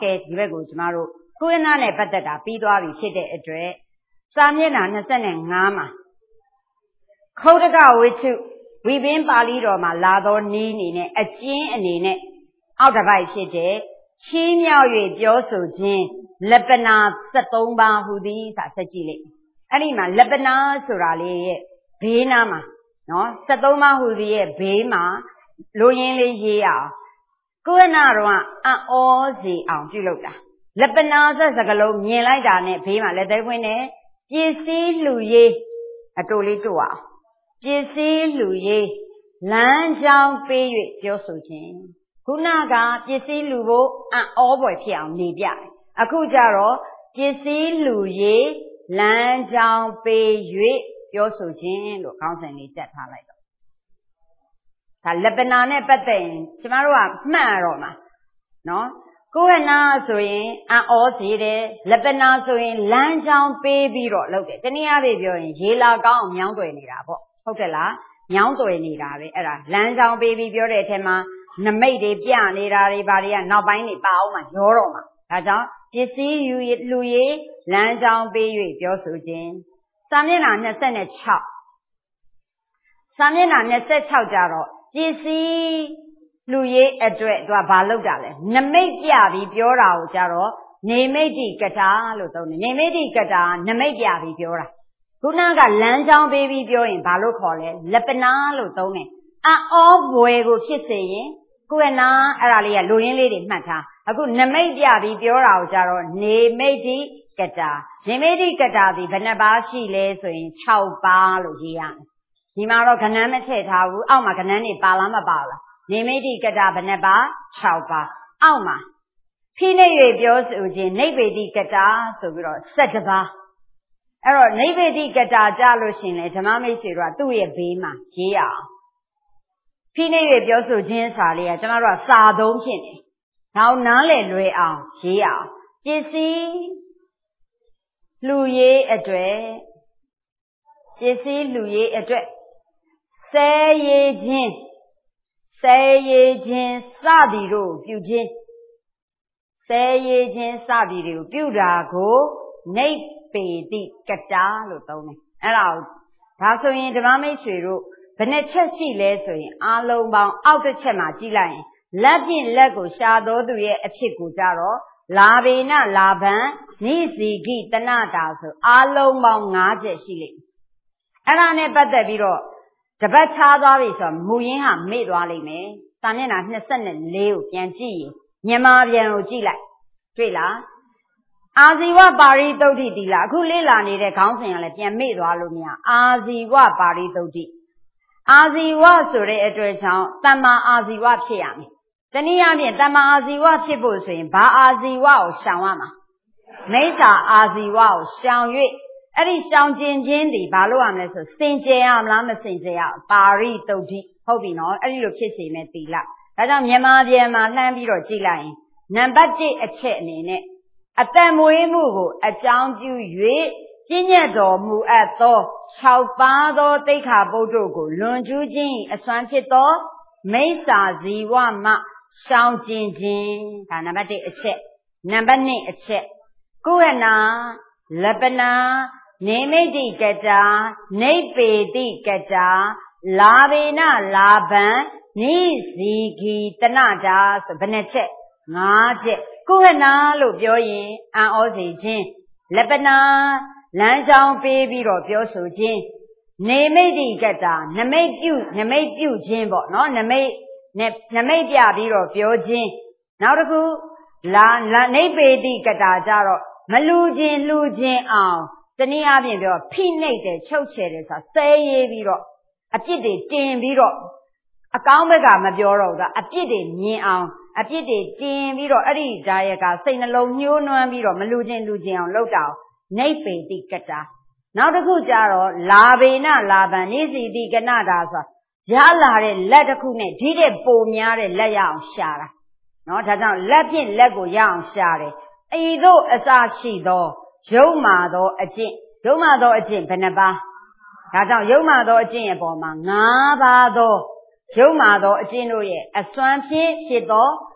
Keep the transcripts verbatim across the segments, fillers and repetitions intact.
ကဲဒီဘက်ကိုကျမတို့ကုဝေနာနဲ့ပတ်သက်တာပြီးသွားပြီဖြစ်တဲ့အတွက်စာမျက်နှာ၂၅မှာခုတ်တကဝိချုဝိပင်းပါဠိတော်မှာလာသောနည်းအနေနဲ့အကျဉ်းအနေနဲ့အောက်တစ်ပိုက်ဖြစ်တဲ့ချီးမြှောက်၍ပြောဆိုခြင်းလက်ပနာ၁၃ပါးဟူသည်ဆိုတာဆက်ကြည့်လိုက်အဲ့ဒီမှာလက်ပနာဆိုတာလေးရဲ့ဘေးနားမှာနော်၁၃ပါးဟူသည်ရဲ့ဘေးမှာလိုရင်းလေးရေးအောင်ကုဝေနာတော်ကအံ့ဩစေအောင်ပြုလုပ်တာလက်ပနာဆက်စကလုံးမြင်လိုက်တာနဲ့ဘေးမှာလက်သေးဖွင့်နဲ့ပစ္စည်းလှူရေးအတူလေးတို့အောင်ပစ္စည်းလှူရေးလမ်းကြောင်းပေး၍ပြောဆိုခြင်းခုနကပစ္စည်းလှူဖို့အံ့ဩဖွယ်ဖြစ်အောင်နေပြတယ်အခုကျတော့ပစ္စည်းလှူရေးလမ်းကြောင်းပေး၍ပြောဆိုခြင်းလို့ခေါင်းစဉ်လေးတက်ထားလိုက်တော့ဒါလက်ပနာနဲ့ပတ်သက်ရင်ကျမတို့ကမှတ်ရတော့မှာနော်ကုဝေနာဆိုရင်အံ့ဩစေတယ်လက်ပနာဆိုရင်လမ်းကြောင်းပေးပြီးတော့လုပ်တယ်တနည်းအားဖြင့်ပြောရင်ရေလာကောင်းအောင်မြောင်းသွယ်နေတာပေါ့ဟုတ်ကဲ့လားမြောင်းသွယ်နေတာပဲအဲ့ဒါလမ်းကြောင်းပေးပြီးပြောတဲ့အထက်မှာနမိတ်တွေပြနေတာတွေဘာတွေကနောက်ပိုင်းတွေပါအောင်မှရောတော့မှာဒါကြောင့်ပစ္စည်းယူလူရေးလမ်းကြောင်းပေး၍ပြောဆိုခြင်းစာမျက်နှာ၂၆စာမျက်နှာ၂၆ကြတော့ပစ္စည်းလူရေးအတွက်သူကဘာလုပ်တာလဲနမိတ်ပြပြီးပြောတာကိုကြတော့နေမိတ်တိကတာလို့သုံးတယ်နေမိတ်တိကတာနမိတ်ပြပြီးပြောတာခုနကလမ်းကြောင်းပေးပြီးပြောရင်ဘာလို့ခေါ်လဲလက်ပနာလို့သုံးတယ်အံ့ဩဘွယ်ကိုဖြစ်စေရင်ကုဝေနာအဲ့ဒါလေးကလူရင်းလေးတွေမှတ်ထားအခုနမိတ်ပြပြီးပြောတာကိုကြတော့နေမိတ်တိကတာနေမိတ်တိကတာဒီဘယ်နှပါးရှိလဲဆိုရင်၆ပါးလို့ရေးရမယ်ဒီမှာတော့ကဏ္ဍမထည့်ထားဘူးအောက်မှာကဏ္ဍတွေပါလားမပါလားနေမိတ်တိကတာဘယ်နှပါး၆ပါးအောက်မှာဖိနှိပ်၍ပြောဆိုခြင်းနိဗ္ဗေတိကတာဆိုပြီးတော့၁၁ပါးအဲ့တော့နိဗ္ဗေတိကတာကြလို့ရှင်လေဓမ္မမိတ်ဆွေတို့ကသူ့ရဲ့ဘေးမှာရေးရအောင်ဖိနှိပ်၍ပြောဆိုခြင်းစာလေးကကျမတို့ကစာသုံးဖြစ်နေနောက်နားလည်လွယ်အောင်ရေးရအောင်ပစ္စည်းလူရေးအတွက်ပစ္စည်းလူရေးအတွက်ဆဲရေးခြင်းဆဲရေးခြင်းစသည်တို့ပြုခြင်းဆဲရေးခြင်းစသည်တွေကိုပြုတာကိုနိဗ္ဗေတိကတာလို့သုံးတယ်အဲ့ဒါဒါဆိုရင်ဓမ္မမိတ်ဆွေတို့ဘယ်နှချက်ရှိလဲဆိုရင်အလုံးပေါင်းအောက်တစ်ချက်မှာကြည့်လိုက်ရင်လက်ဖြင့်လက်ကိုရှာတော်သူရဲ့အဖြစ်ကိုကြတော့လာဘေနလာဘံနိစီဂိတနတာဆိုအလုံးပေါင်း၅ချက်ရှိလိမ့်အဲ့ဒါနဲ့ပတ်သက်ပြီးတော့တပတ်ချားသွားပြီဆိုတော့မူရင်းဟာမေ့သွားလိမ့်မယ်စာမျက်နှာ၂၄ကိုပြန်ကြည့်ရင်မြန်မာပြန်ကိုကြည့်လိုက်တွေ့လားအာဇီဝပါရိသုတ်တိတီလားအခုလေ့လာနေတဲ့ခေါင်းစဉ်ကလည်းပြန်မေ့သွားလို့မရအာဇီဝပါရိသုတ်တိအာဇီဝဆိုတဲ့အတွက်ကြောင့်တမ္မာအာဇီဝဖြစ်ရမယ်တနည်းအားဖြင့်တမ္မာအာဇီဝဖြစ်ဖို့ဆိုရင်ဘာအာဇီဝကိုရှောင်ရမှာမိစ္ဆာအာဇီဝကိုရှောင်၍အဲ့ဒီရှောင်ကျင်ခြင်းဒီဘာလို့ရမလဲဆိုစင်ကြယ်ရမလားမစင်ကြယ်ရပါရိသုတ်တိဟုတ်ပြီနော်အဲ့ဒီလိုဖြစ်စေမဲ့တီလားဒါကြောင့်မြန်မာပြည်မှာလှမ်းပြီးတော့ကြည့်လိုက်ရင်နံပါတ်၁အချက်အနေနဲ့အတန်မွေးမှုကိုအကြောင်းပြု၍ပြည့်ညတ်တော်မူအပ်သော၆ပါးသောတိက္ခာပုဒ်တို့ကိုလွန်ကျူးခြင်းအစွမ်းဖြစ်သောမိစ္ဆာဇီဝမှရှောင်ကျင်ခြင်းဒါနံပါတ်၁အချက်နံပါတ်၂အချက်ကုဝေနာလက်ပနာနေမိတ်တိကတာနိဗ္ဗေတိကတာလာဘေနလာဘံနိဇီဂီတနတာဆိုဘယ်နှချက်၅ချက်ကုဝေနာလို့ပြောရင်အံ့ဩစေခြင်းလက်ပနာလမ်းကြောင်းပေးပြီးတော့ပြောဆိုခြင်းနေမိတ်တိကတာနမိတ်ပြုနမိတ်ပြုခြင်းပေါ့နော်နမိတ်နဲ့နမိတ်ပြပြီးတော့ပြောခြင်းနောက်တစ်ခုလာနိဗ္ဗေတိကတာကြတော့မလူခြင်းလူခြင်းအောင်တနည်းအားဖြင့်ပြောဖိနှိပ်တယ်ချုပ်ချယ်တယ်ဆိုတာဆဲရေးပြီးတော့အပြစ်တွေတင်ပြီးတော့အကောင်းဘက်ကမပြောတော့ဘူးကအပြစ်တွေမြင်အောင်အပြစ်တွေတင်ပြီးတော့အဲ့ဒီဓာယကစိတ်နှလုံးညှိုးနွမ်းပြီးတော့မလူခြင်းလူခြင်းအောင်လုပ်တာနိဗ္ဗေတိကတာနောက်တစ်ခုကျတော့လာဘေနလာဘံနိစီတိကနတာဆိုတာရလာတဲ့လက်တစ်ခုနဲ့ဒီတဲ့ပိုများတဲ့လက်ရအောင်ရှာတာနော်ဒါကြောင့်လက်ဖြင့်လက်ကိုရအောင်ရှာတယ်အီတို့အစရှိသောယုံမာသောအကျင့်ယုံမာသောအကျင့်ဘယ်နှပါးဒါကြောင့်ယုံမာသောအကျင့်ရဲ့ပေါ်မှာ၅ပါးသောယုံမာသောအကျင့်တို့ရဲ့အစွမ်းဖြင့်ဖြစ်သော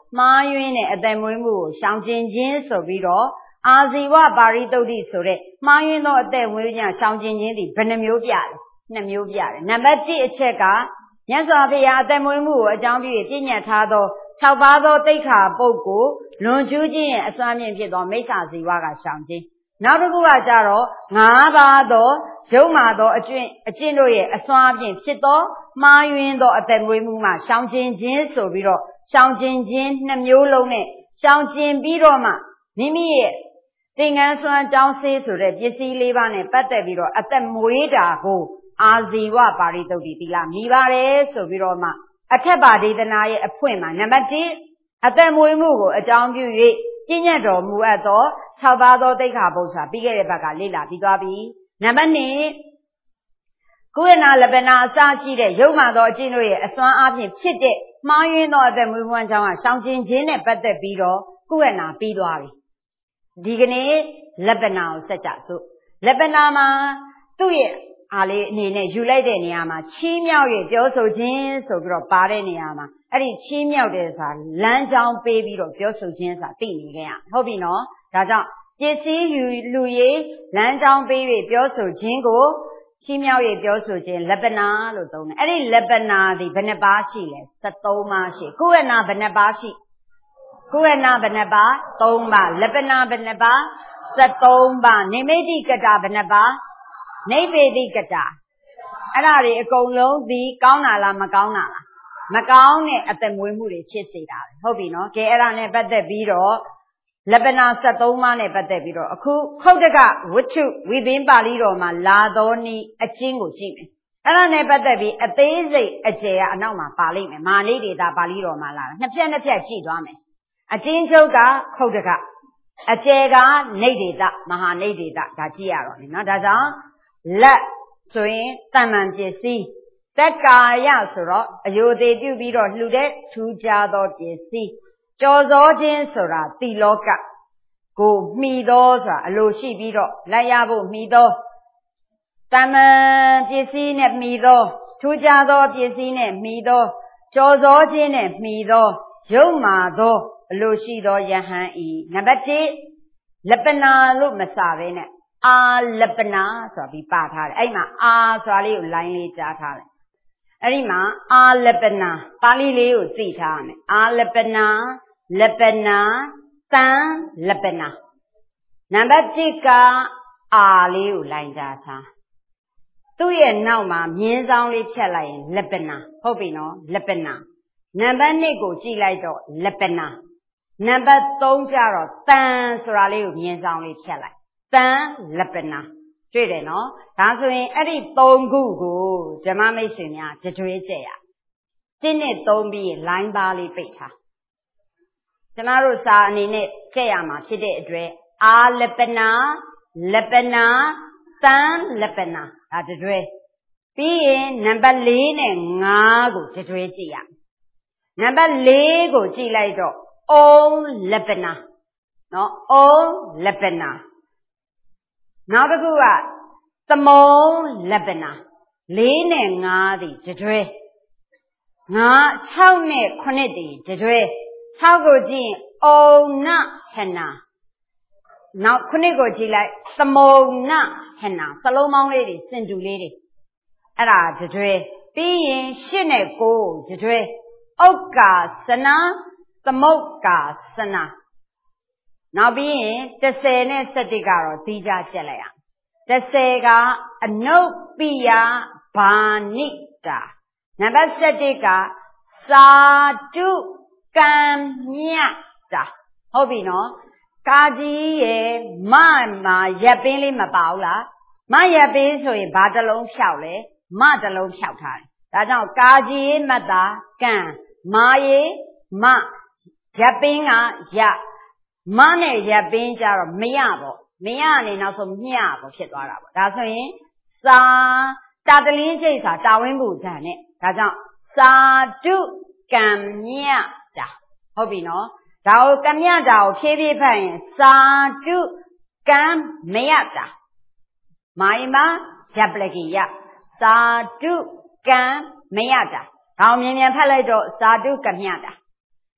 မှားယွင်းတဲ့အသက်မွေးမှုကိုရှောင်ကျဉ်ခြင်းဆိုပြီးတော့အာဇီဝပါရိသုတ်တိဆိုတဲ့မှားယွင်းသောအသက်မွေးခြင်းရှောင်ကျဉ်ခြင်းဒီဘယ်နှမျိုးပြလဲနှစ်မျိုးပြတယ်နံပါတ်တစ်အချက်ကမြတ်စွာဘုရားအသက်မွေးမှုကိုအကြောင်းပြု၍ပြညတ်ထားသော၆ပါးသောတိက္ခာပုဒ်ကိုလွန်ကျူးခြင်းရဲ့အစွမ်းမြင့်ဖြစ်သောမိစ္ဆာဇီဝကရှောင်ခြင်းနောက်တစ်ခုကကြတော့၅ပါးသောရုပ်မာသောအကျင့်အကျင့်တို့ရဲ့အစွမ်းဖြင့်ဖြစ်သောမှားယွင်းသောအသက်မွေးမှုမှရှောင်ကျဉ်ခြင်းဆိုပြီးတော့ရှောင်ကျဉ်ခြင်းနှစ်မျိုးလုံးနဲ့ရှောင်ကျဉ်ပြီးတော့မှမိမိရဲ့သင်္ကန်းစွမ်းကြောင်းဆေးဆိုတဲ့ပစ္စည်းလေးပါးနဲ့ပတ်သက်ပြီးတော့အသက်မွေးတာကိုအာဇီဝပါရိသုတ်တိသီလမိပါတယ်ဆိုပြီးတော့မှအထက်ပါဒေသနာရဲ့အဖွင့်မှာနံပါတ်တစ်အသက်မွေးမှုကိုအကြောင်းပြု၍ပြညတ်တော်မူအပ်သော၆ပါးသောတိက္ခာပုဒ်ဆိုတာပြီးခဲ့တဲ့ဘက်ကလေ့လာပြီးသွားပြီနံပါတ်နှစ်ကုဝေနာလပနာအစရှိတဲ့ရုပ်မာသောအကျင့်တို့ရဲ့အစွမ်းအားဖြင့်ဖြစ်တဲ့မှားယွင်းသောအသက်မွေးမှုအကြောင်းကရှောင်ကျဉ်ခြင်းနဲ့ပတ်သက်ပြီးတော့ကုဝေနာပြီးသွားပြီဒီကနေ့လပနာကိုဆက်ကြစို့လပနာမှာသူ့ရဲ့အားလေးအနေနဲ့ယူလိုက်တဲ့နေရာမှာချီးမြှောက်၍ပြောဆိုခြင်းဆိုပြီးတော့ပါတဲ့နေရာမှာအဲ့ဒီချီးမြှောက်တဲ့ဆိုတာလမ်းကြောင်းပေးပြီးတော့ပြောဆိုခြင်းဆိုတာသိနေခဲ့ရဟုတ်ပြီနော်ဒါကြောင့်ပစ္စည်းယူလူရေးလမ်းကြောင်းပေး၍ပြောဆိုခြင်းကိုချီးမြှောက်၍ပြောဆိုခြင်းလပနာလို့သုံးတယ်အဲ့ဒီလပနာဒီဘယ်နှပါးရှိလဲ၁၃ပါးရှိကုဝေနာဘယ်နှပါးရှိကုဝေနာဘယ်နှပါး၃ပါးလပနာဘယ်နှပါး၁၃ပါးနိမိတ်တိကတာဘယ်နှပါးနိဗ္ဗေတိကတာအဲ့ဒါတွေအကုန်လုံးဒီကောင်းတာလားမကောင်းတာလားမကောင်းတဲ့အသက်မွေးမှုတွေဖြစ်စေတာပဲဟုတ်ပြီနော်ကဲအဲ့ဒါနဲ့ပတ်သက်ပြီးတော့လပနာ၁၃ပါးနဲ့ပတ်သက်ပြီးတော့အခုခုတ်တကဝတ္ထုဝိပင်းပါဠိတော်မှာလာသောနည်းအကျဉ်းကိုကြည့်မယ်အဲ့ဒါနဲ့ပတ်သက်ပြီးအသေးစိတ်အကျယ်ကအနောက်မှာပါလိမ့်မယ်မာနိဒေတာပါဠိတော်မှာလာတာနှစ်ဖြတ်နှစ်ဖြတ်ကြည့်သွားမယ်အကျဉ်းချုပ်ကခုတ်တကအကျယ်ကနိဒေတာမဟာနိဒေတာဒါကြည့်ရတော့မယ်နော်ဒါကြောင့်လက်ဆိုရင်တမ္မန်ပစ္စည်းသက်ကာယဆိုတော့အယုသေးပြုပြီးတော့လှူတဲ့ထူးခြားသောပစ္စည်းကြော်စောခြင်းဆိုတာတိလောကကိုမှီသောဆိုတာအလိုရှိပြီးတော့လိုက်ရဖို့မှီသောတမ္မန်ပစ္စည်းနဲ့မှီသောထူးခြားသောပစ္စည်းနဲ့မှီသောကြော်စောခြင်းနဲ့မှီသောရုပ်မာသောအလိုရှိသောယဟန်ဤနံပါတ်တစ်လပနာလို့မစာပဲနဲ့အာလပနာဆိုတာပြီးပါထားတယ်အဲ့မှာအာဆိုတာလေးကိုလိုင်းလေးကြားထားတယ်အဲ့ဒီမှာအာလပနာပါဠိလေးကိုသိထားရမယ်အာလပနာလပနာတန်လပနာနံပါတ်တစ်ကအာလေးကိုလိုင်းကြားထားသူ့ရဲ့နောက်မှာမြင်းဆောင်လေးဖြတ်လိုက်ရင်လပနာဟုတ်ပြီနော်လပနာနံပါတ်နှစ်ကိုကြည့်လိုက်တော့လပနာနံပါတ်သုံးကျတော့တန်ဆိုတာလေးကိုမြင်းဆောင်လေးဖြတ်လိုက်တန်လပနာတွေ့တယ်နော်ဒါဆိုရင်အဲ့ဒီသုံးခုကိုဓမ္မမိတ်ဆွေများကြွေးကြရတင်းနဲ့သုံးပြီးလိုင်းပါလေးပိတ်ထားကျမတို့စာအနေနဲ့ကြက်ရမှာဖြစ်တဲ့အတွက်အာလပနာလပနာတန်လပနာဒါကြွေးပြီးရင်နံပါတ်၄နဲ့၅ကိုကြွေးကြည့်ရနံပါတ်၄ကိုကြည့်လိုက်တော့အုံလပနာနော်အုံလပနာနောက်တစ်ခုကသမုံလပနာ၄နဲ့၅ဒီကြွယ်၅၆နဲ့ခုနှစ်ဒီကြွယ်၆ကိုကြည့်ရင်အုံနဟနာနောက်ခုနှစ်ကိုကြည့်လိုက်သမုံနဟနာစလုံးပေါင်းလေးတွေစင်တူလေးတွေအဲ့ဒါကြွယ်ပြီးရင်၈နဲ့၉ကြွယ်ဥက္ကာစနာသမုတ်ကာစနာနောက်ပြီးရင်၁၀နဲ့၁၁ကတော့သီးခြားချက်လိုက်ရ၁၀ကအနုပ္ပိယဘာနိတာနံပါတ်၁၁ကသာတုကံမြတ်တာဟုတ်ပြီနော်ကာကြီးရဲ့မမှာရပ်ပင်းလေးမပါဘူးလားမရပ်ပင်းဆိုရင်ဘာတစ်လုံးဖြောက်လဲမတစ်လုံးဖြောက်ထားတယ်ဒါကြောင့်ကာကြီးမတ်တာကံမာယေမရပ်ပင်းကရမနဲ့ရပ်ပင်းကြတော့မရပေါ့မရနေနောက်ဆုံးမျှပေါ့ဖြစ်သွားတာပေါ့ဒါဆိုရင်စာတာတလင်းကျိတ်စာတာဝင်းဘူးဇံနဲ့ဒါကြောင့်စာတုကံမြတ်တာဟုတ်ပြီနော်ဒါကိုကံမြတ်တာကိုဖြည်းဖြည်းဖတ်ရင်စာတုကံမရတာမာယမရပ်ပလကိယစာတုကံမရတာဒါကိုမြင်မြန်ဖတ်လိုက်တော့စာတုကံမြတ်တာက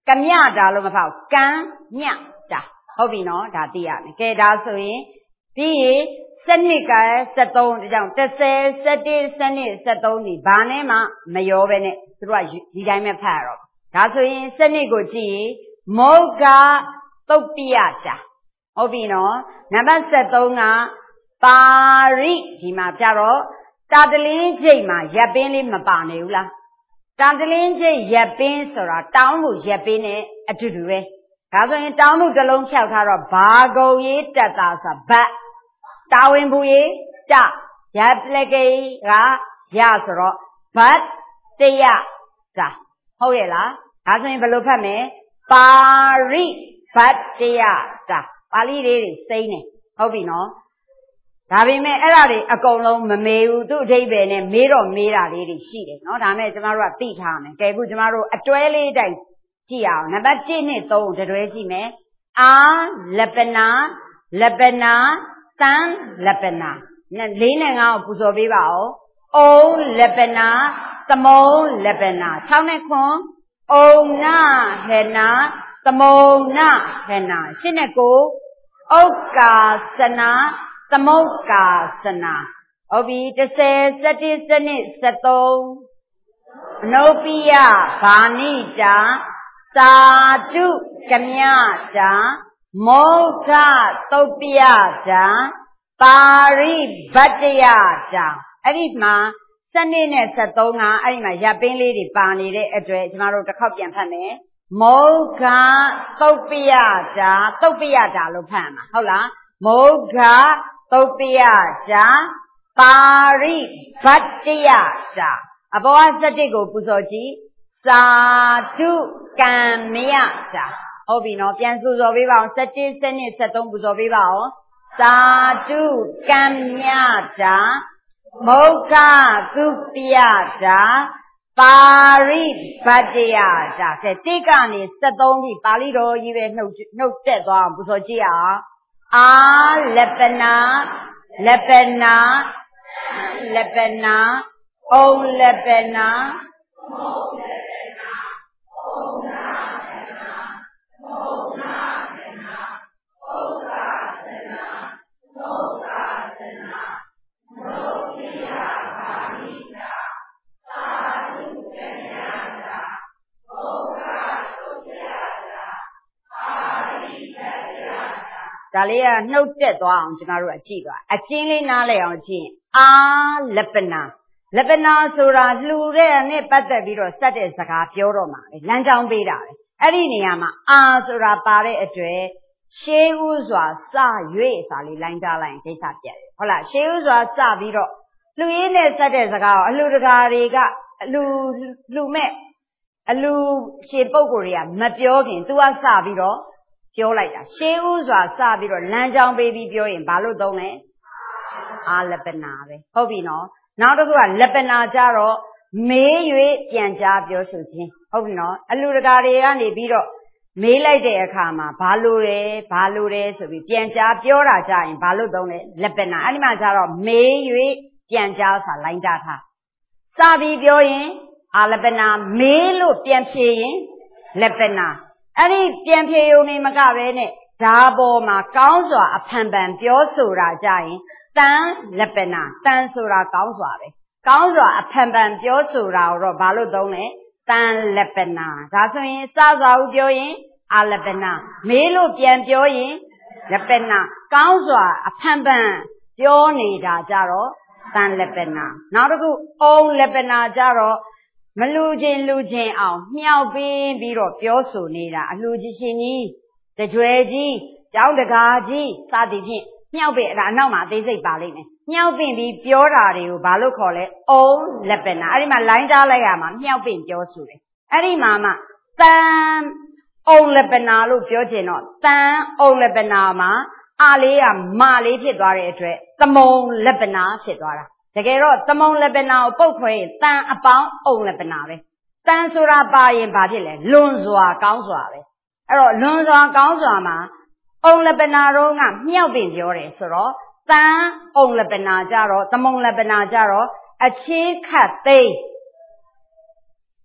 ကမြတာလို့မဖောက်ကံမြတာဟုတ်ပြီနော်ဒါသိရမယ်ကဲဒါဆိုရင်ပြီးရင်စနစ်ကစက်သုံးဒါကြောင့်တစ်ဆယ် စက်တစ် စနစ် စက်သုံးဒီဘာနဲ့မှမရောပဲနဲ့သူတို့ကဒီတိုင်းပဲဖတ်ရတော့ဒါဆိုရင်စနစ်ကိုကြည့်ရင်မုဂ္ဂသုတ်ပိယတာဟုတ်ပြီနော်နံပါတ် စက်သုံးကပါရိဒီမှာပြတော့တာတလင်းကျိတ်မှာရပ်ပင်းလေးမပါနေဘူးလားတာတလင်းကျိတ်ရပ်ပင်းဆိုတာတောင်းလို့ရပ်ပင်းနဲ့အတူတူပဲဒါဆိုရင်တောင်းလို့တစ်လုံးဖြောက်ထားတော့ဘာကုံရေးတက်တာဆိုဘတ်တာဝင်ဘူးရေးတရပ်ပလက်ကေကရဆိုတော့ဘတ်တရတာဟုတ်ရဲ့လားဒါဆိုရင်ဘယ်လိုဖတ်မလဲပါရိဘတ်တရတာပါဠိလေးတွေစိမ့်နေဟုတ်ပြီနော်ဒါပေမဲ့အဲ့ဒါတွေအကုန်လုံးမမေးဘူးသူ့အဓိပ္ပာယ်နဲ့မေးတော့မေးတာလေးတွေရှိတယ်နော်ဒါမဲ့ကျမတို့ကသိထားမယ်ကဲအခုကျမတို့အတွဲလေးတိုင်းကြည့်အောင်နံပါတ်တစ်နဲ့သုံးတတွဲကြည့်မယ်အာလပနာလပနာသံလပနာလေးနဲ့ငါ့ကိုပူဇော်ပေးပါဦးအုံလပနာသမုံလပနာ၆နဲ့ခွန်အုံနာဟေနာသမုံနာဟေနာရှင်းနဲ့ကိုဥက္ကာစနာသမုတ်ကာစနာဟုတ်ပြီတစ်ဆယ်စက်တစ်စနစ်စက်သုံးအနုပိယဘာနိတာသာတုကမြတာမောဃသုတ်ပိယတာပါရိဗတ္တယတာအဲ့ဒီမှာစနစ်နဲ့စက်သုံးကအဲ့ဒီမှာရပ်ပင်းလေးတွေပါနေတဲ့အတွက်ကျမတို့တစ်ခေါက်ပြန်ဖတ်မယ်မောဃသုတ်ပိယတာသုတ်ပိယတာလို့ဖတ်မှာဟုတ်လားမောဃသုတ်ပိယတာပါရိဗတ္တယတာအဘောစတိကိုပူဇော်ကြည့်သာတုကံမယတာဟုတ်ပြီနော်ပြန်ပူဇော်ပေးပါအောင်စတိစနစ်စက်သုံးပူဇော်ပေးပါအောင်သာတုကံမယတာမောဃသုပိယတာပါရိဗတ္တယတာကဲတိကနေစက်သုံးပြီးပါဠိတော်ကြီးပဲနှုတ်နှုတ်တက်သွားအောင်ပူဇော်ကြည့်အောင်အာလပနာလပနာလပနာအုံလပနာမုံလပနာအုံနာလပနာမုံနာလပနာဥက္ကာသနာမုက္ကာသနာမုတ်တိယပါဠိတာသာဓုကဉ္ဇာတာမုက္ကာသုတ်ယတာပါဠိတယတာဒါလေးကနှုတ်တက်သွားအောင်ကျွန်တော်တို့အကြည့်သွားအကျဉ်းလေးနားလည်အောင်ကြည့်အာလပနာလပနာဆိုတာလှူတဲ့နဲ့ပတ်သက်ပြီးတော့စက်တဲ့စကားပြောတော့မှာပဲလမ်းကြောင်းပေးတာပဲအဲ့ဒီနေရာမှာအာဆိုတာပါတဲ့အတွက်ရှေးဥစွာစ၍စာလေးလိုင်းထားလိုက်ရင်ကိစ္စပြတ်တယ်ဟုတ်လားရှေးဥစွာစပြီးတော့လှူရင်းနဲ့စက်တဲ့စကားကိုအလှူတကာတွေကအလှူလှူမဲ့အလှူရှင်ပုဂ္ဂိုလ်တွေကမပြောခင် तू ကစပြီးတော့ပြောလိုက်တာရှေးဥစွာစပြီးတော့လမ်းကြောင်းပေးပြီးပြောရင်ဘာလို့သုံးလဲအာလပနာပဲဟုတ်ပြီနော်နောက်တစ်ခုကလပနာကြတော့မေး၍ပြန်ကြားပြောဆိုခြင်းဟုတ်ပြီနော်အလှူတကာတွေကနေပြီးတော့မေးလိုက်တဲ့အခါမှာဘာလို့လဲဘာလို့လဲဆိုပြီးပြန်ကြားပြောတာကြရင်ဘာလို့သုံးလဲလပနာအဲ့ဒီမှာကြတော့မေး၍ပြန်ကြားစာလိုင်းတာထားစပြီးပြောရင်အာလပနာမေးလို့ပြန်ဖြေရင်လပနာအဲ့ဒီပြန်ဖြေုံနေမကပဲနဲ့ဓာပေါ်မှာကောင်းစွာအဖန်ပန်ပြောဆိုတာကြရင်တန်လပနာတန်ဆိုတာကောင်းစွာပဲကောင်းစွာအဖန်ပန်ပြောဆိုတာတော့ဘာလို့သုံးလဲတန်လပနာဒါဆိုရင်စစွာဦးပြောရင်အာလပနာမေးလို့ပြန်ပြောရင်လပနာကောင်းစွာအဖန်ပန်ပြောနေတာကြတော့တန်လပနာနောက်တစ်ခုအုံလပနာကြတော့မလူချင်းလူချင်းအောင်မြောက်ပြီးပြီးတော့ပြောဆိုနေတာအလှကြီးရှင်ကြီးတကြွယ်ကြီးကျောင်းတကာကြီးစသည်ဖြင့်မြောက်ပြီးအဲ့ဒါအနောက်မှာအသေးစိတ်ပါလိမ့်မယ်မြောက်ပင့်ပြီးပြောတာတွေကိုဘာလို့ခေါ်လဲအုံလပနာအဲ့ဒီမှာလိုင်းကြားလိုက်ရမှာမြောက်ပင့်ပြောဆိုတယ်အဲ့ဒီမှာမှတန်အုံလပနာလို့ပြောချင်တော့တန်အုံလပနာမှာအာလေးကမာလေးဖြစ်သွားတဲ့အတွက်သမုံလပနာဖြစ်သွားတာတကယ်တော့သမုံလပနာကိုပုတ်ခွဲရင်တန်အပေါင်းအုံလပနာပဲတန်ဆိုတာပါရင်ဘာဖြစ်လဲလွန်စွာကောင်းစွာပဲအဲ့တော့လွန်စွာကောင်းစွာမှာအုံလပနာတော့ကမြောက်ပင်ပြောတယ်ဆိုတော့တန်အုံလပနာကြတော့သမုံလပနာကြတော့အခြေခတ်သိ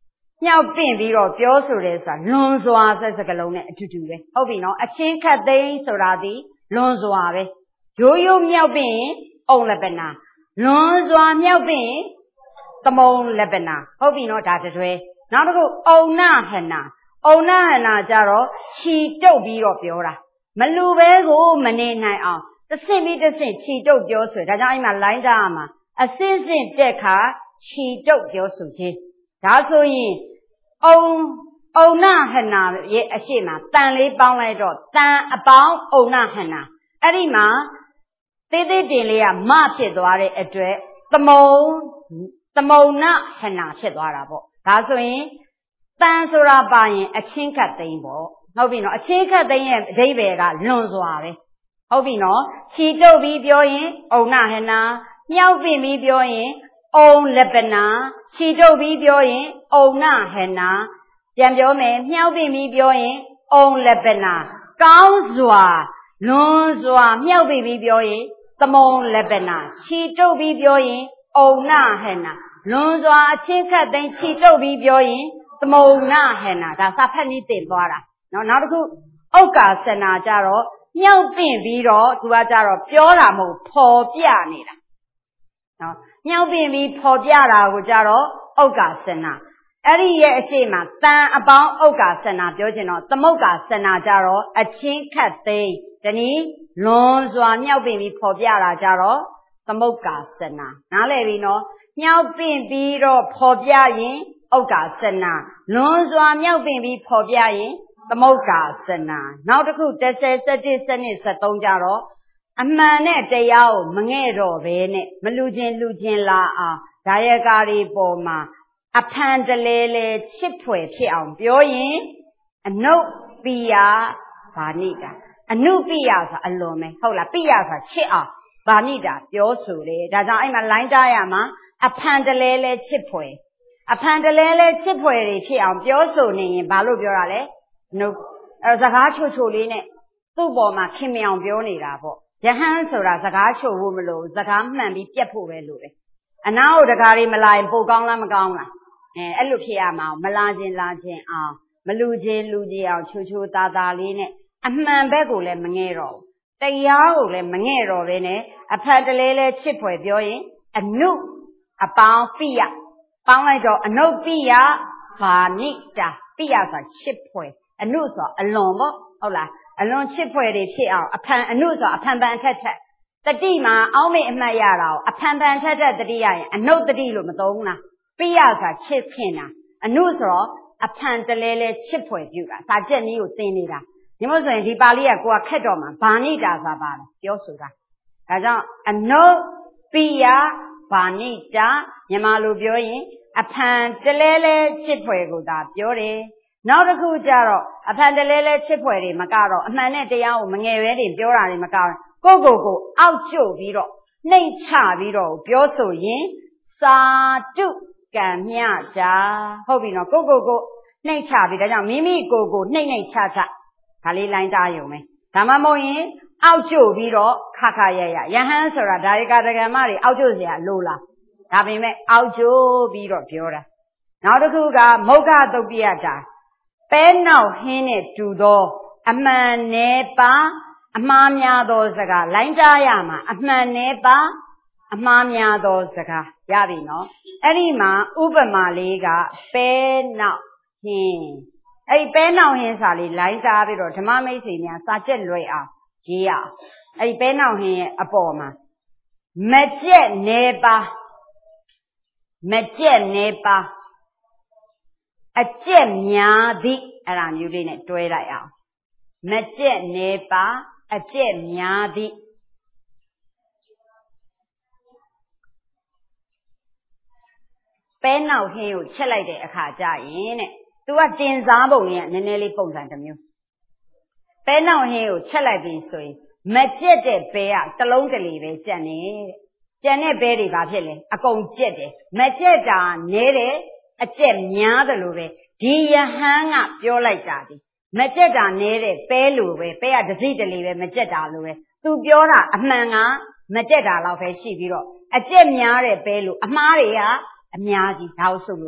မြောက်ပင့်ပြီးတော့ပြောဆိုတယ်ဆိုတာလွန်စွာဆက်စကလုံးနဲ့အတူတူပဲဟုတ်ပြီနော်အချင်းခတ်သိမ်းဆိုတာဒီလွန်စွာပဲရိုးရိုးမြောက်ပင့်အုံလက်ပနာလွန်စွာမြောက်ပင့်သမုံလက်ပနာဟုတ်ပြီနော်ဒါတတွဲနောက်တစ်ခုအုံနဟနာအုံနဟနာကြတော့ခြီတုပ်ပြီးတော့ပြောတာမလူပဲကိုမနေနိုင်အောင်တစ်ဆင့်ပြီးတစ်ဆင့်ခြီတုပ်ပြောဆိုဒါကြောင့်အဲ့မှာလိုင်းတာမှာအစင်းစင်းတက်ခါခြီတုပ်ပြောဆိုခြင်းဒါဆိုရင်အုံအုံနဟနာရဲ့အရှိမတန်လေးပေါင်းလိုက်တော့တန်အပေါင်းအုံနဟနာအဲ့ဒီမှာသေးသေးတင်လေးကမဖြစ်သွားတဲ့အတွက်သမုံသမုံနဟနာဖြစ်သွားတာပေါ့ဒါဆိုရင်တန်ဆိုတာပါရင်အချင်းခတ်သိမ်းပေါ့ဟုတ်ပြီနော်အချင်းခတ်သိမ်းရဲ့အဓိပ္ပာယ်ကလွန်စွာပဲဟုတ်ပြီနော်ခြီတုပ်ပြီးပြောရင်အုံနဟနာမြောက်ပင့်ပြီးပြောရင်အုံလက်ပနာခြီတုပ်ပြီးပြောရင်အုံနဟနာပြန်ပြောမယ်မြောက်ပင့်ပြီးပြောရင်အုံလက်ပနာကောင်းစွာလွန်စွာမြောက်ပင့်ပြီးပြောရင်သမုံလက်ပနာခြီတုပ်ပြီးပြောရင်အုံနဟနာလွန်စွာအချင်းခတ်သိမ်းခြီတုပ်ပြီးပြောရင်သမုံနဟနာဒါစာဖတ်နည်းတင်သွားတာနော်နောက်တစ်ခုဥက္ကာစနာကြတော့မြောက်ပင့်ပြီးတော့သူကကြတော့ပြောတာမဟုတ်ဖော်ပြနေတာနော်မြောက်ပင့်ပြီးဖော်ပြတာကိုကြတော့ဥက္ကာစနာအဲ့ဒီရဲ့အရှိမတန်အပေါင်းဥက္ကာစနာပြောချင်တော့သမုက္ကာစနာကြတော့အချင်းခတ်သိမ်းတနည်းလွန်စွာမြောက်ပင့်ပြီးဖော်ပြတာကြတော့သမုက္ကာစနာနားလည်ပြီနော်မြောက်ပင့်ပြီးတော့ဖော်ပြရင်ဥက္ကာစနာလွန်စွာမြောက်ပင့်ပြီးဖော်ပြရင်သမုက္ကာစနာနောက်တစ်ခုတစ်ဆယ်စက်တစ်စနစ်ဆက်သုံးကြတော့အမှန်နဲ့တရားကိုမငဲ့တော့ဘဲနဲ့မလူချင်းလူချင်းလာအောင်ဒါယကာတွေပေါ်မှာအဖန်တလဲလဲချစ်ဖွယ်ဖြစ်အောင်ပြောရင်အနုပိယဗာဏိတာအနုပိယဆိုအလွန်ပဲဟုတ်လားပိယဆိုချစ်အောင်ဗာဏိတာပြောဆိုတယ်ဒါကြောင့်အဲ့မှာလိုင်းတားရမှာအဖန်တလဲလဲချစ်ဖွယ်အဖန်တလဲလဲချစ်ဖွယ်တွေဖြစ်အောင်ပြောဆိုနေရင်ဘာလို့ပြောတာလဲအနုအဲစကားချိုချိုလေးနဲ့သူ့ပေါ်မှာခင်မြောင်ပြောနေတာပေါ့ယဟန်ဆိုတာစကားချိုဖို့မလို့စကားမှန်ပြီးပြတ်ဖို့ပဲလို့ပဲအနာကိုတကားလေးမလာရင်ပိုကောင်းလားမကောင်းလားအဲအဲ့လိုဖြစ်ရမှာမလာခြင်းလာခြင်းအောင်မလူခြင်းလူခြင်းအောင်ချိုချိုသားသားလေးနဲ့အမှန်ဘက်ကိုလည်းမငဲ့တော့တရားကိုလည်းမငဲ့တော့ဘဲနဲ့အဖတ်တလဲလဲချစ်ဖွယ်ပြောရင်အနုအပေါင်းပိယပေါင်းလိုက်တော့အနုပိယဗာဏိတာပိယဆိုချစ်ဖွယ်အနုဆိုအလွန်ပေါ့ဟုတ်လားအလွန်ချစ်ဖွယ်တွေဖြစ်အောင်အဖန်အနုဆိုအဖန်ပန်ထက်ထက်တတိမှာအောင်းမေအမှတ်ရတာကိုအဖန်ပန်ထက်ထက်တတိရရင်အနုတတိလို့မသုံးဘူးလားပိယဆိုချစ်ခင်တာအနုဆိုတော့အဖန်တလဲလဲချစ်ဖွယ်ပြုတာစာချက်နည်းကိုသင်နေတာဒီမို့ဆိုရင်ဒီပါဠိကကိုကခက်တော့မှာဗာဏိတာဆိုတာပါလဲပြောဆိုတာဒါကြောင့်အနုပိယဗာဏိတာမြန်မာလိုပြောရင်အဖန်တလဲလဲချစ်ဖွယ်ကိုသာပြောတယ်နောက်တစ်ခုကျတော့အဖန်တလဲလဲချစ်ဖွယ်တွေမကတော့အမှန်နဲ့တရားကိုမငယ်ပဲတွေပြောတာတွေမကတော့ကိုကိုကိုအောက်ကျုပ်ပြီးတော့နှိမ့်ချပြီးတော့ပြောဆိုရင်စာတုကံမြကြဟုတ်ပြီနော်ကိုကိုကိုနှိမ့်ချပြီးဒါကြောင့်မိမိကိုကိုနှိမ့်နှိမ့်ချချဒါလေးလိုင်းတားရုံပဲဒါမှမဟုတ်ရင်အောက်ကျုပ်ပြီးတော့ခခရရယဟန်ဆိုတာဒါရီကတကယ်မတွေအောက်ကျုပ်เสียလိုလားဒါပေမဲ့အောက်ကျုပ်ပြီးတော့ပြောတာနောက်တစ်ခုကမုဂ္ဂတုပ္ပိယတာပဲနောက်ဟင်းနဲ့တူသောအမှန်နဲ့ပါအမှားများသောစကားလိုင်းတားရမှာအမှန်နဲ့ပါအမှားများသောစကားရပြီနော်အဲ့ဒီမှာဥပမာလေးကပဲနောက်ဟင်းအဲ့ဒီပဲနောက်ဟင်းစာလေးလိုင်းတားပြီးတော့ဓမ္မမိတ်ဆွေများစာချက်လွယ်အောင်ရေးရအောင်အဲ့ဒီပဲနောက်ဟင်းရဲ့အပေါ်မှာမကြက်နေပါမကြက်နေပါအကျက်များသည့်အဲ့ဒါမျိုးလေးနဲ့တွဲလိုက်အောင်မကြက်နေပါအကျက်များသည့်ပဲနောက်ဟင်းကိုချက်လိုက်တဲ့အခါကျရင်တဲ့သူကတင်စားပုံလေးကနည်းနည်းလေးပုံစံတစ်မျိုးပဲနောက်ဟင်းကိုချက်လိုက်ပြီဆိုရင်မကြက်တဲ့ပဲကတစ်လုံးတလေပဲကြက်နေတဲ့ကြက်တဲ့ပဲတွေဘာဖြစ်လဲအကုန်ကြက်တယ်မကြက်တာနဲတယ်အကျက်များတယ်လို့ပဲဒီယဟန်ကပြောလိုက်တာဒီမကြက်တာနေတဲ့ပဲလို့ပဲပဲကတစိတလေပဲမကြက်တာလို့ပဲသူပြောတာအမှန်ကမကြက်တာလောက်ပဲရှိပြီးတော့အကျက်များတဲ့ပဲလို့အမှားတွေကအများကြီးဒါကိုဆိုလိုတာ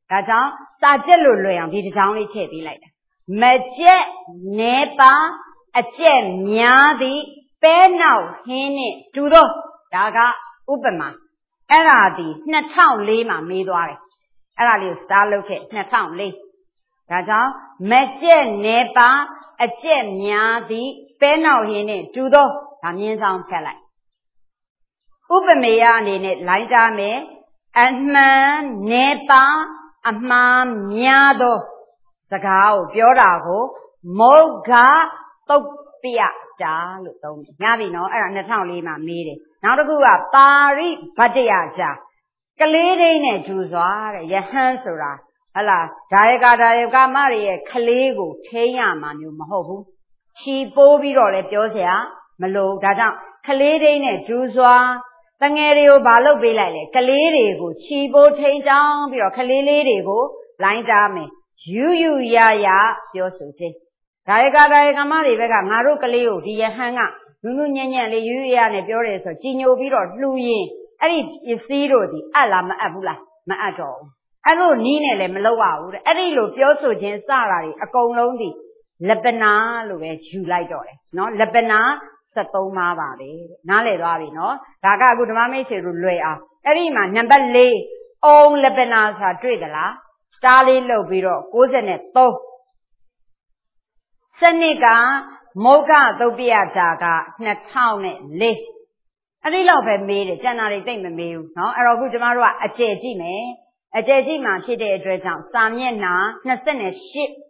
ဒါကြောင့်စာကျက်လို့လွယ်အောင်ဒီတစ်ချောင်းလေးထည့်ပေးလိုက်တာမကျက်နေပါအကျက်များသည်ပဲနောက်ဟင်းနဲ့တူသောဒါကဥပမာအဲ့ဒါဒီနှစ်ထောင်လေးမှာမေးသွားတယ်အဲ့ဒါလေးကို star လုပ်ခဲ့နှစ်ထောင်လေးဒါကြောင့်မကျက်နေပါအကျက်များသည်ပဲနောက်ဟင်းနဲ့တူသောဒါမြင်းဆောင်ဖြတ်လိုက်ဥပမေယအနေနဲ့လိုင်းတာမယ်အမှန်နေပါအမှားများသောစကားကိုပြောတာကိုမုတ်ကတုတ်ပြတာလို့သုံးတယ်။ညပြီနော်အဲ့ဒါနှစ်ထောင်လေးမှာမေးတယ်။နောက်တစ်ခုကပါရိဗတ္တယဇာကလေးလေးနဲ့ဂျူစွာတဲ့ယဟန်ဆိုတာဟလာဒါယကဒါယကမတွေရဲ့ကလေးကိုထိန်းရမှာမျိုးမဟုတ်ဘူး။ခြီပိုးပြီးတော့လည်းပြောเสียမလို့ဒါကြောင့်ကလေးလေးနဲ့ဂျူစွာတငယ်တွေကိုဘာလုပ်ပေးလိုက်လဲကလေးတွေကိုခြီပိုးထိန်းချောင်းပြီးတော့ကလေးလေးတွေကိုလိုင်းတာမယ်ယူယူရရပြောဆိုခြင်းဒါယကဒါယကမတွေဘက်ကငါတို့ကလေးကိုဒီယဟန်ကနုနုညံ့ညံ့လေးယူယူရနဲ့ပြောတယ်ဆိုကြည်ညိုပြီးတော့လှူရင်အဲ့ဒီပစ္စည်းတို့ဒီအပ်လားမအပ်ဘူးလားမအပ်တော့ဘူးအဲ့လိုနီးနဲ့လည်းမလုပ်ရဘူးတဲ့အဲ့ဒီလိုပြောဆိုခြင်းစတာတွေအကုန်လုံးဒီလပနာလို့ပဲယူလိုက်တော့တယ်နော်လပနာseventeenပါးပါပဲနားလည်သွားပြီနော်ဒါကအခုဓမ္မမိတ်ဆွေတို့လွယ်အောင်အဲ့ဒီမှာနံပါတ်fourအုံလပနာဆိုတာတွေ့သလားစတားလေးလုပ်ပြီးတော့ninety-threeစနစ်ကမုဂ္ဂသုပ္ပယတာကtwo thousand fourအဲ့ဒီလောက်ပဲမေးတယ်ကျန်တာတွေတိတ်မမေးဘူးเนาะအဲ့တော့အခုကျမတို့ကအကျယ်ကြည့်မယ်အကျယ်ကြည့်မှဖြစ်တဲ့အတွက်ကြောင့်စာမျက်နှာtwenty-eight